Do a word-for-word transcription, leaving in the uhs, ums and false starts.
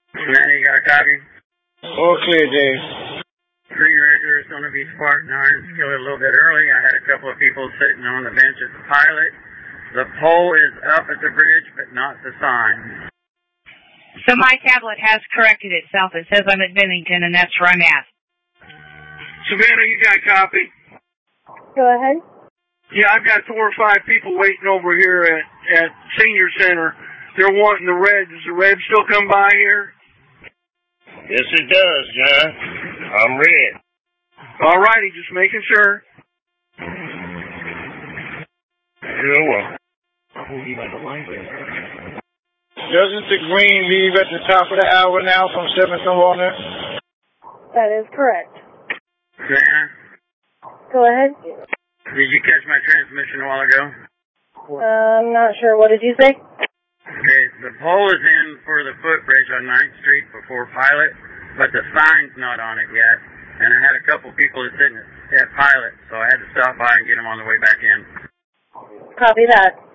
Manny, you got a copy? All clear, Dave. Green Ranger is going to be Spartan Hill a little bit early. I had a couple of people sitting on the bench at the pilot. The pole is up at the bridge, but not the sign. So my tablet has corrected itself. It says I'm at Bennington, and that's where I'm at. Savannah, you got a copy? Go ahead. Yeah, I've got four or five people waiting over here at, at Senior Center. They're wanting the red. Does the red still come by here? Yes, it does, John. I'm red. All righty, just making sure. You're welcome. Doesn't the green leave at the top of the hour now from seven to one? That is correct. Savannah, Go ahead. did you catch my transmission a while ago? Uh, I'm not sure. What did you say? Okay, the pole is in for the footbridge on ninth Street before Pilot, but the sign's not on it yet. And I had a couple people sitting at Pilot, so I had to stop by and get them on the way back in. Copy that.